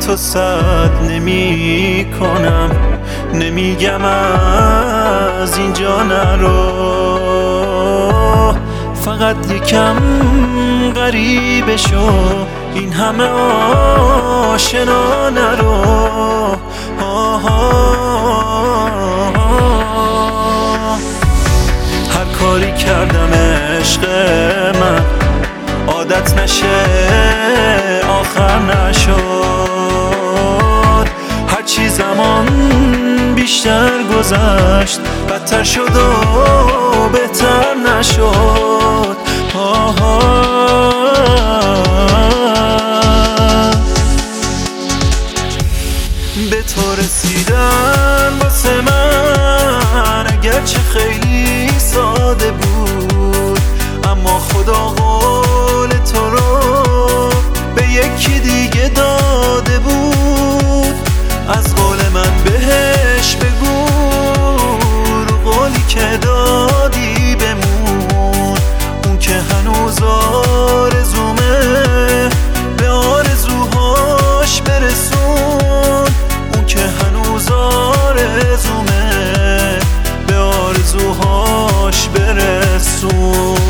تو صد نمی کنم، نمیگم از اینجا نرو، فقط یکم غریبه شو، این همه آشنا نرو. هر کاری کردم عشق من عادت نشه آخر نشد، هرچی زمان بیشتر گذشت بدتر شد و بهتر نشد. به تو رسیدن واسه من اگرچه خیلی ساده بود، اما خدا قول تو رو به یکی دیگه داده بود. از قول من بهش بگو رو قولی که دادی بمون، اون که هنوز آرزومه به آرزوهاش برسون، اون که هنوز آرزومه به آرزوهاش برسون.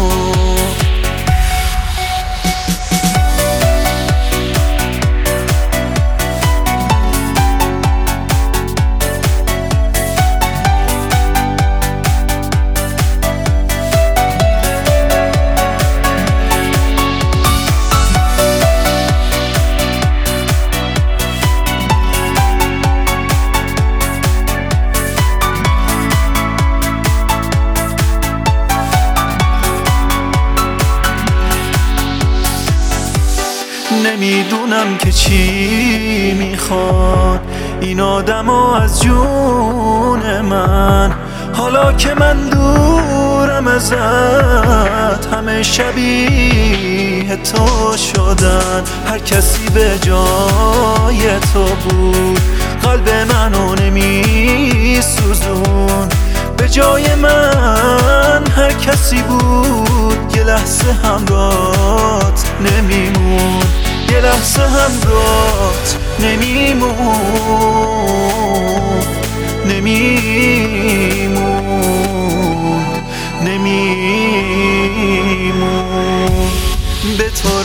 نمیدونم که چی میخواد این آدمو از جون من، حالا که من دورم ازت همه شبیه تو شدن. هر کسی به جای تو بود قلب منو نمیسوزون، به جای من هر کسی بود یه لحظه همراهت نمیمون، یه لحظه همراهت نمیمون، نمیمون. به تو